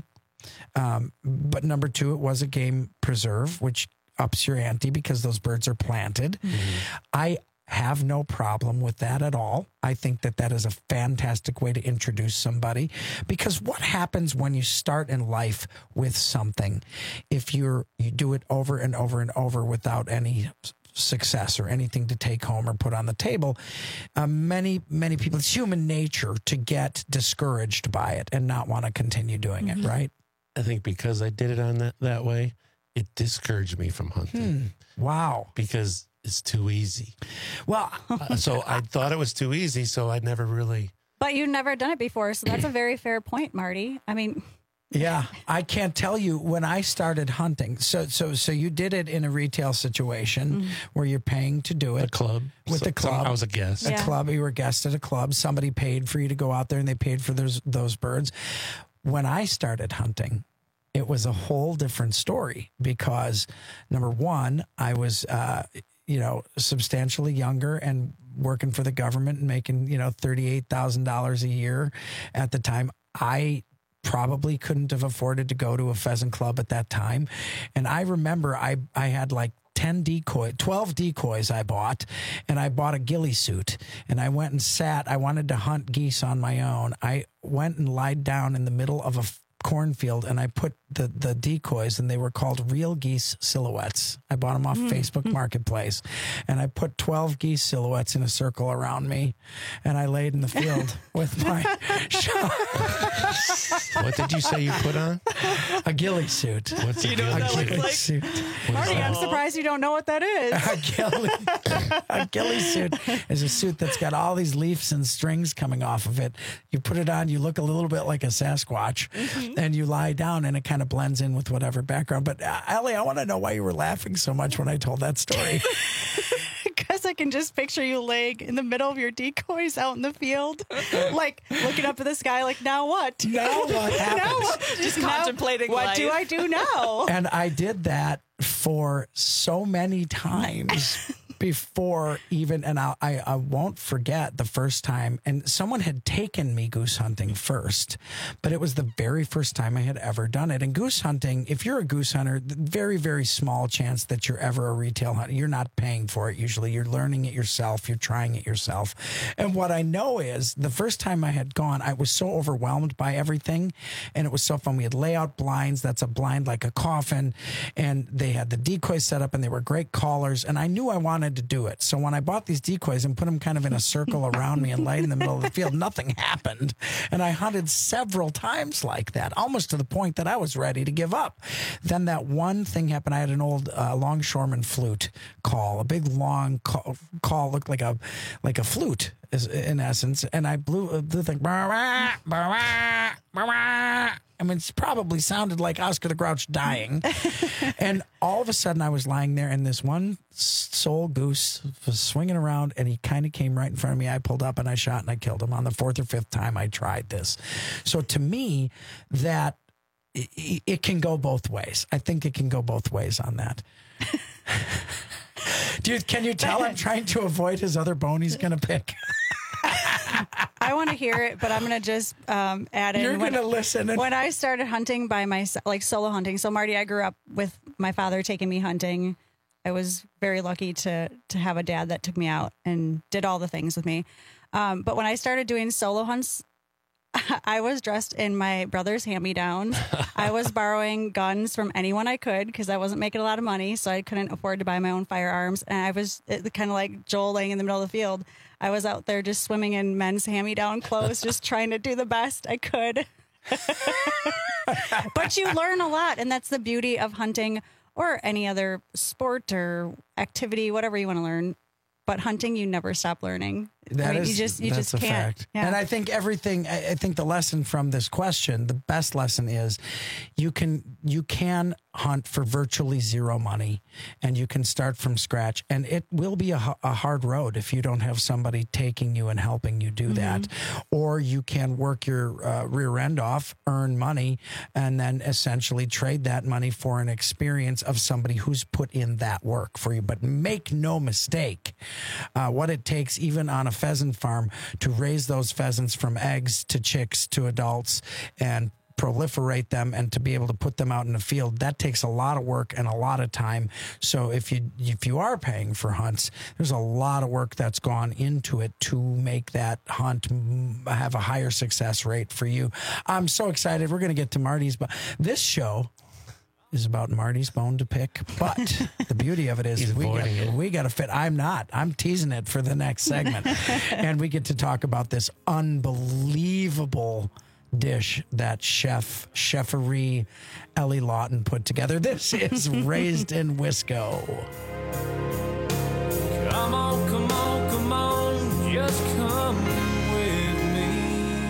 But number 2, it was a game preserve, which ups your ante because those birds are planted. I have no problem with that at all. I think that is a fantastic way to introduce somebody, because what happens when you start in life with something, if you do it over and over and over without any success or anything to take home or put on the table, many people, it's human nature to get discouraged by it and not want to continue doing it, right? I think because I did it on that way, it discouraged me from hunting. Wow. Because it's too easy. Well, so I thought it was too easy, so I never really. But you've never done it before, so that's a very fair point, Marty. I mean, yeah, I can't tell you when I started hunting. So you did it in a retail situation where you're paying to do it. The club. With the club. I was a guest. A club. You were a guest at a club. Somebody paid for you to go out there and they paid for those birds. When I started hunting, it was a whole different story because, number one, I was, substantially younger and working for the government and making, $38,000 a year at the time. I probably couldn't have afforded to go to a pheasant club at that time. And I remember I had like 12 decoys I bought, and I bought a ghillie suit, and I went and I wanted to hunt geese on my own. I went and lied down in the middle of a cornfield, and I put the decoys, and they were called Real Geese Silhouettes. I bought them off Facebook Marketplace, and I put 12 geese silhouettes in a circle around me, and I laid in the field with my shot. What did you say you put on? A ghillie suit. What's a ghillie suit? Marty, I'm surprised you don't know what that is. A ghillie suit is a suit that's got all these leaves and strings coming off of it. You put it on, you look a little bit like a Sasquatch, and you lie down, and it kind of blends in with whatever background. But Allie, I want to know why you were laughing so much when I told that story. Because I can just picture you laying in the middle of your decoys out in the field, like looking up at the sky, like, now what? Now what happens? Just contemplating what life. do I do now? And I did that for so many times before even, and I won't forget the first time, and someone had taken me goose hunting first, but it was the very first time I had ever done it. And goose hunting, if you're a goose hunter, very, very small chance that you're ever a retail hunter. You're not paying for it usually. You're learning it yourself. You're trying it yourself. And what I know is the first time I had gone, I was so overwhelmed by everything, and it was so fun. We had layout blinds. That's a blind like a coffin, and they had the decoys set up, and they were great callers, and I knew I wanted to do it. So when I bought these decoys and put them kind of in a circle around me and laid in the middle of the field, nothing happened. And I hunted several times like that, almost to the point that I was ready to give up. Then that one thing happened. I had an old longshoreman flute call, a big long call looked like a flute in essence, and I blew the thing. I mean, it's probably sounded like Oscar the Grouch dying. And all of a sudden I was lying there, and this one sole goose was swinging around, and he kind of came right in front of me. I pulled up and I shot and I killed him on the fourth or fifth time I tried this. So to me, that it can go both ways. I think it can go both ways on that. Dude, can you tell I'm trying to avoid his other bone he's going to pick? I want to hear it, but I'm going to just add in. You're going to listen. When I started hunting by myself, like solo hunting. So, Marty, I grew up with my father taking me hunting. I was very lucky to have a dad that took me out and did all the things with me. But when I started doing solo hunts, I was dressed in my brother's hand-me-downs. I was borrowing guns from anyone I could because I wasn't making a lot of money, so I couldn't afford to buy my own firearms. And I was kind of like Joel laying in the middle of the field. I was out there just swimming in men's hand-me-down clothes, just trying to do the best I could. But you learn a lot, and that's the beauty of hunting or any other sport or activity, whatever you want to learn. But hunting, you never stop learning. You just can't. Fact. Yeah. And I think I think the lesson from this question, the best lesson is you can hunt for virtually zero money, and you can start from scratch. And it will be a hard road if you don't have somebody taking you and helping you do that. Or you can work your rear end off, earn money, and then essentially trade that money for an experience of somebody who's put in that work for you. But make no mistake, what it takes, even on a pheasant farm, to raise those pheasants from eggs to chicks to adults and proliferate them and to be able to put them out in the field, that takes a lot of work and a lot of time. So if you are paying for hunts, there's a lot of work that's gone into it to make that hunt have a higher success rate for you. I'm so excited. We're going to get to Marty's, but this show, is about Marty's bone to pick, but the beauty of it is we got to fit. I'm not. I'm teasing it for the next segment. And we get to talk about this unbelievable dish that Cheffery Ellie Lawton put together. This is Raised in Wisco. Come on, come on, come on, just come with me.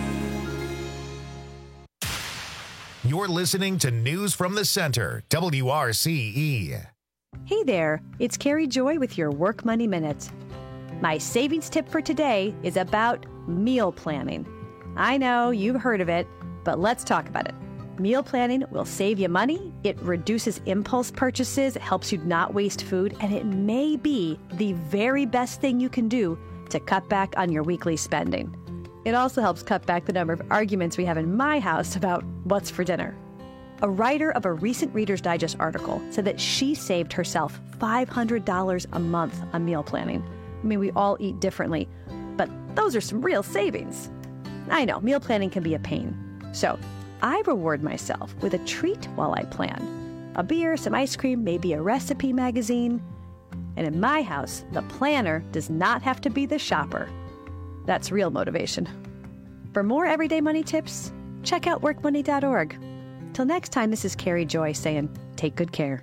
You're listening to News from the Center, WRCE. Hey there, it's Carrie Joy with your Work Money Minute. My savings tip for today is about meal planning. I know you've heard of it, but let's talk about it. Meal planning will save you money, it reduces impulse purchases, it helps you not waste food, and it may be the very best thing you can do to cut back on your weekly spending. It also helps cut back the number of arguments we have in my house about what's for dinner. A writer of a recent Reader's Digest article said that she saved herself $500 a month on meal planning. I mean, we all eat differently, but those are some real savings. I know, meal planning can be a pain. So I reward myself with a treat while I plan. A beer, some ice cream, maybe a recipe magazine. And in my house, the planner does not have to be the shopper. That's real motivation. For more everyday money tips, check out workmoney.org. Till next time, this is Carrie Joy saying, take good care.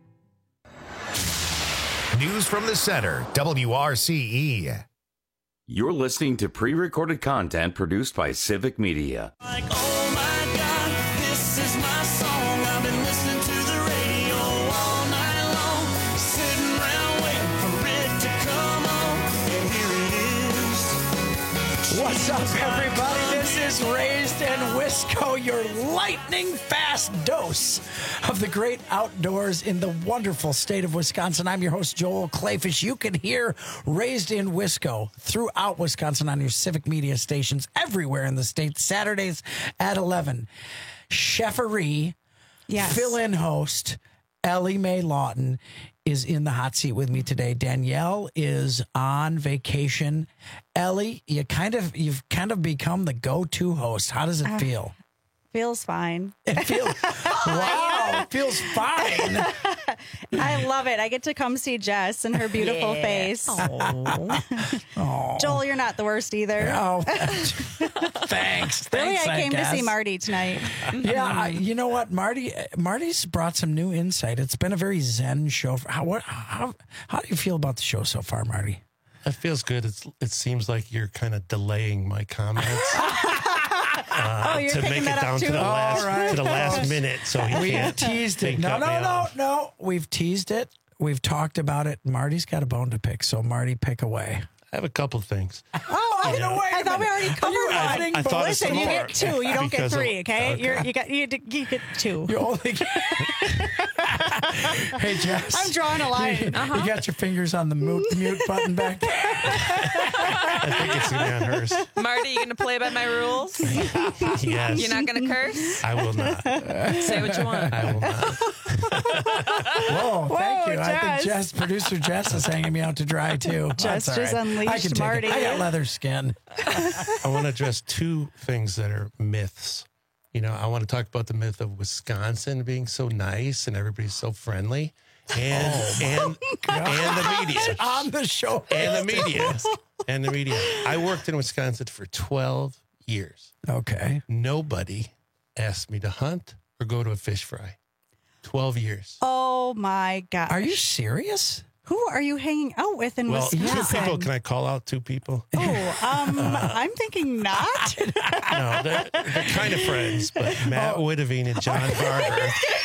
News from the Center, WRCE. You're listening to pre-recorded content produced by Civic Media. Like, oh my God, this is my song. I've been listening to the radio all night long, sitting around waiting for it to come on, and here it is. What's up, everybody? This is Raised in Wisco, your lightning-fast dose of the great outdoors in the wonderful state of Wisconsin. I'm your host, Joel Clayfish. You can hear Raised in Wisco throughout Wisconsin on your Civic Media stations everywhere in the state, Saturdays at 11. Cheffery, fill-in host, Ellie Mae Lawton is in the hot seat with me today. Danielle is on vacation. Ellie, you've kind of become the go-to host. How does it feel? Feels fine. It feels wow. It feels fine. I love it. I get to come see Jess and her beautiful face. Joel, you're not the worst either. Oh, thanks. Really, Thanks, I came to guess. see Marty tonight. Yeah, you know what, Marty's brought some new insight. It's been a very zen show. How do you feel about the show so far, Marty? It feels good. It seems like you're kind of delaying my comments. You're to make picking it that down up to too? the last minute, so we can't teased it. No. We've teased it. We've talked about it. Marty's got a bone to pick, so Marty, pick away. I have a couple things. I thought we already covered one. I thought Listen, you get two. You don't get three. Okay, you get two. You only get. Hey, Jess. I'm drawing a line. You got your fingers on the mute button back there. I think it's going to be on hers. Marty, you going to play by my rules? Yes. You're not going to curse? I will not. Say what you want. I will not. Whoa, thank you. Jess. I think producer Jess is hanging me out to dry, too. Jess That's all just right. unleashed I can take Marty. it. I got leather skin. I want to address two things that are myths. You know, I want to talk about the myth of Wisconsin being so nice and everybody's so friendly, and the media on the show, and the media. I worked in Wisconsin for 12 years. Okay, nobody asked me to hunt or go to a fish fry. 12 years. Oh my God! Are you serious? Who are you hanging out with in Wisconsin? Two people. Can I call out two people? I'm thinking not. No, they're kind of friends, but Matt Witteveen and John Barber.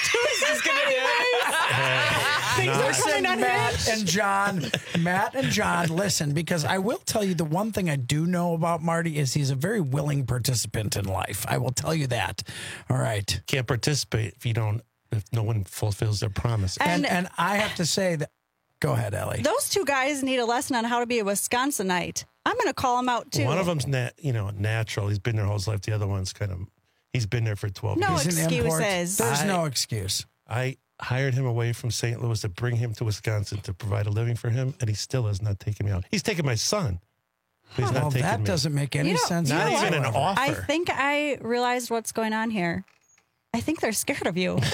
Listen, Matt and John, listen, because I will tell you the one thing I do know about Marty is he's a very willing participant in life. I will tell you that. All right. Can't participate if no one fulfills their promise. And I have to say that. Go ahead, Ellie. Those two guys need a lesson on how to be a Wisconsinite. I'm going to call them out too. One of them's natural. He's been there whole his life. The other one's he's been there for 12 years. No excuses. There's no excuse. I hired him away from St. Louis to bring him to Wisconsin to provide a living for him, and he still has not taken me out. He's taken my son. But he's not taking that me doesn't make any sense. Not even an offer. I think I realized what's going on here. I think they're scared of you. Marty,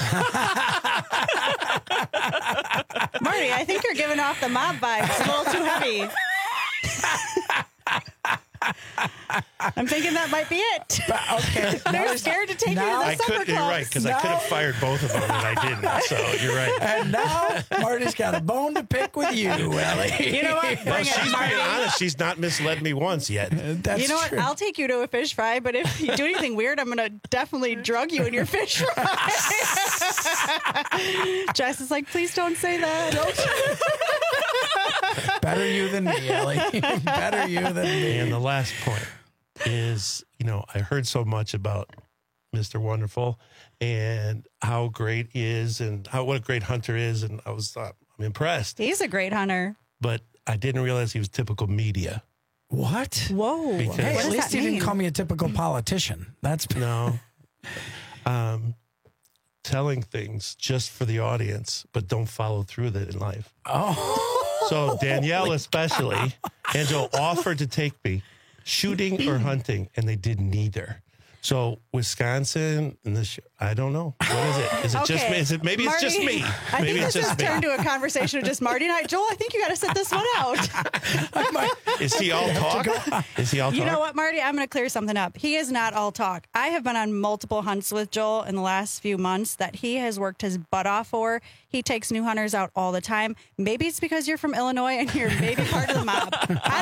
I think you're giving off the mob vibes. It's a little too heavy. I'm thinking that might be it. Okay. They're scared to take you to the supper clubs. You're right, because I could have fired both of them, and I didn't. So you're right. And now Marty's got a bone to pick with you, Ellie. You know what? Bring it, she's Marty. being honest. She's not misled me once yet. That's you know what? I'll take you to a fish fry, but if you do anything weird, I'm going to definitely drug you in your fish fry. Jess is like, please don't say that. Better you than me, Ellie. Better you than me. And the last point is, I heard so much about Mr. Wonderful and how great he is and what a great hunter is. And I'm impressed. He's a great hunter. But I didn't realize he was typical media. What? Whoa. Because- Hey, What at does least that he didn't mean? call me a typical politician. That's No. Telling things just for the audience, but don't follow through with it in life. Oh. So Danielle especially, and Joe offered to take me shooting or hunting, and they did neither. So Wisconsin and I don't know. What is it? Is it just me? Is it maybe Marty, it's just me? I Maybe think it's this just has me. turned to a conversation of just Marty and I. Joel, I think you got to sit this one out. Is he all talk? Is he all talk? You know what, Marty? I'm going to clear something up. He is not all talk. I have been on multiple hunts with Joel in the last few months that he has worked his butt off for. He takes new hunters out all the time. Maybe it's because you're from Illinois and you're maybe part of the mob.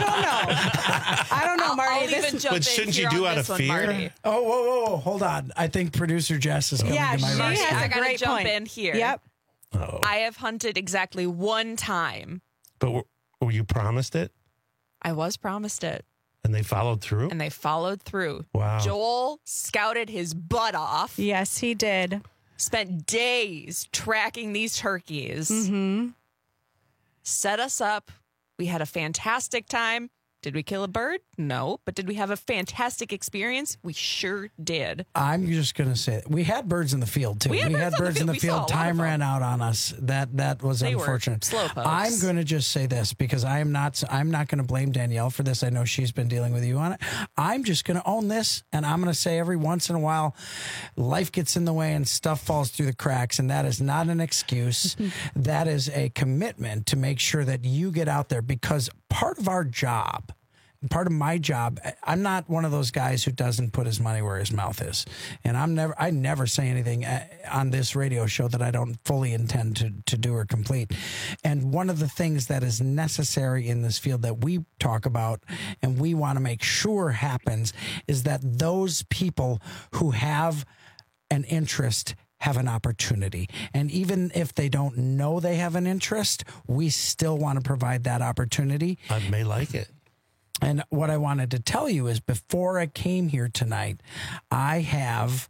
I don't know, Marty. I'll even jump But in shouldn't here you do on out this of one, fear? Marty. Oh, whoa. Hold on. I think producer Jess is coming to my she rescue. has I a gotta great jump point. in here. Yep. I have hunted exactly one time. But were you promised it, I was promised it, and they followed through? and they followed through. Wow. Joel scouted his butt off. Yes, he did. Spent days tracking these turkeys. Mm-hmm. Set us up. We had a fantastic time. Did we kill a bird? No. But did we have a fantastic experience? We sure did. I'm just going to say we had birds in the field too. We had birds on the field. We saw a lot Time of ran out on us. That was They were unfortunate. slowpokes. I'm going to just say this because I'm not going to blame Danielle for this. I know she's been dealing with you on it. I'm just going to own this, and I'm going to say every once in a while, life gets in the way and stuff falls through the cracks, and that is not an excuse. That is a commitment to make sure that you get out there, because part of our job. Part of my job, I'm not one of those guys who doesn't put his money where his mouth is. And I never say anything on this radio show that I don't fully intend to do or complete. And one of the things that is necessary in this field that we talk about and we want to make sure happens is that those people who have an interest have an opportunity. And even if they don't know they have an interest, we still want to provide that opportunity. I may like it. And what I wanted to tell you is before I came here tonight, I have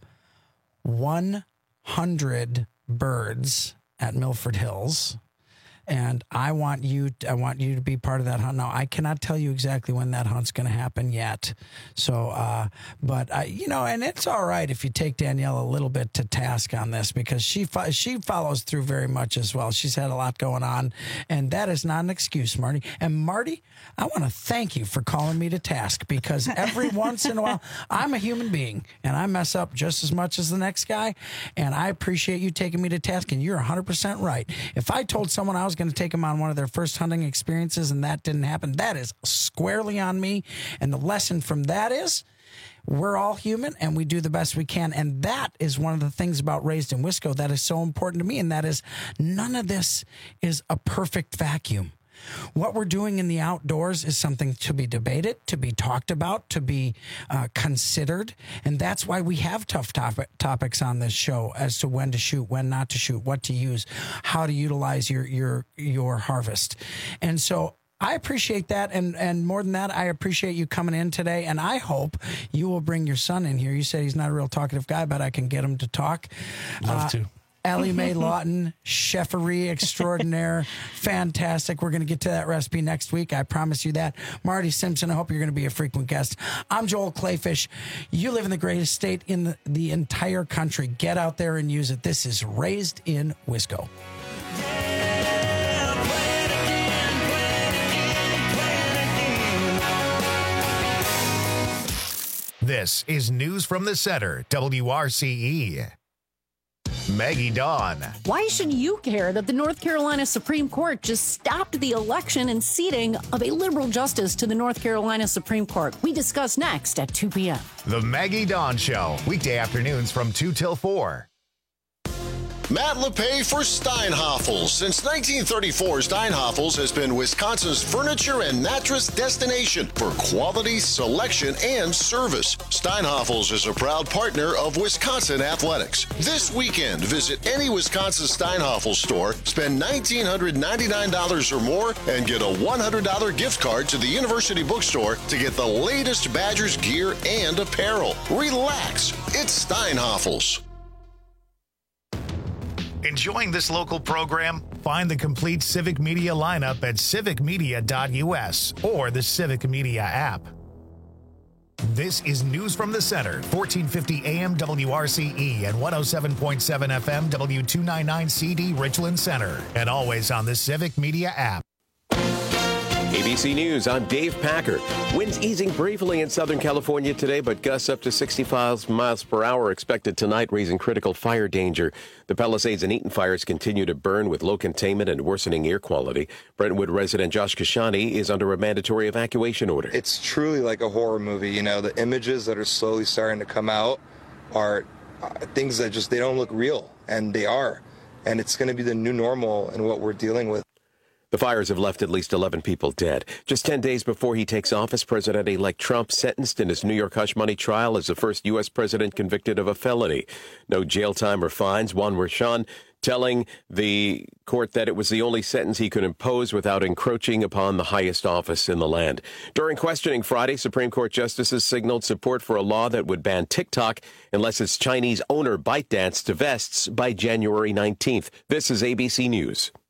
100 birds at Milford Hills. And I want you to be part of that hunt. Now, I cannot tell you exactly when that hunt's going to happen yet. So, but and it's all right if you take Danielle a little bit to task on this, because she follows through very much as well. She's had a lot going on, and that is not an excuse, Marty. And Marty, I want to thank you for calling me to task, because every once in a while, I'm a human being, and I mess up just as much as the next guy. And I appreciate you taking me to task, and you're 100% right. If I told someone I was going to take them on one of their first hunting experiences and that didn't happen, that is squarely on me. And the lesson from that is we're all human and we do the best we can. And that is one of the things about Raised in Wisco that is so important to me. And that is, none of this is a perfect vacuum. What we're doing in the outdoors is something to be debated, to be talked about, to be considered. And that's why we have tough topics on this show as to when to shoot, when not to shoot, what to use, how to utilize your harvest. And so I appreciate that. And more than that, I appreciate you coming in today. And I hope you will bring your son in here. You said he's not a real talkative guy, but I can get him to talk. Love to. Ellie Mae Lawton, cheferie extraordinaire. Fantastic. We're going to get to that recipe next week. I promise you that. Marty Simpson, I hope you're going to be a frequent guest. I'm Joel Clayfish. You live in the greatest state in the entire country. Get out there and use it. This is Raised in Wisco. This is News from the Center, WRCE. Maggie Dawn. Why should you care that the North Carolina Supreme Court just stopped the election and seating of a liberal justice to the North Carolina Supreme Court? We discuss next at 2 p.m. The Maggie Dawn Show, weekday afternoons from 2 till 4. Matt LePay for Steinhoffels. Since 1934, Steinhoffels has been Wisconsin's furniture and mattress destination for quality, selection, and service. Steinhoffels is a proud partner of Wisconsin Athletics. This weekend, visit any Wisconsin Steinhoffels store, spend $1,999 or more, and get a $100 gift card to the University Bookstore to get the latest Badgers gear and apparel. Relax. It's Steinhoffels. Enjoying this local program? Find the complete Civic Media lineup at civicmedia.us or the Civic Media app. This is News from the Center, 1450 AM WRCE and 107.7 FM W299CD Richland Center, and always on the Civic Media app. ABC News, I'm Dave Packer. Winds easing briefly in Southern California today, but gusts up to 65 miles per hour expected tonight, raising critical fire danger. The Palisades and Eaton fires continue to burn with low containment and worsening air quality. Brentwood resident Josh Kashani is under a mandatory evacuation order. It's truly like a horror movie. You know, the images that are slowly starting to come out are things that just, they don't look real, and they are. And it's going to be the new normal in what we're dealing with. The fires have left at least 11 people dead. Just 10 days before he takes office, President-elect Trump sentenced in his New York hush money trial as the first U.S. president convicted of a felony. No jail time or fines. Juan Merchan telling the court that it was the only sentence he could impose without encroaching upon the highest office in the land. During questioning Friday, Supreme Court justices signaled support for a law that would ban TikTok unless its Chinese owner ByteDance divests by January 19th. This is ABC News.